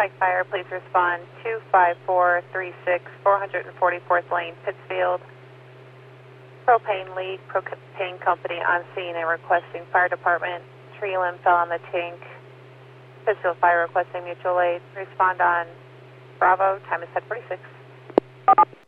Pike Fire, please respond 25436 444th Lane, Pittsfield. Propane leak, propane company on scene and requesting fire department. Tree limb fell on the tank. Pittsfield Fire requesting mutual aid. Respond on Bravo, time is 10:46.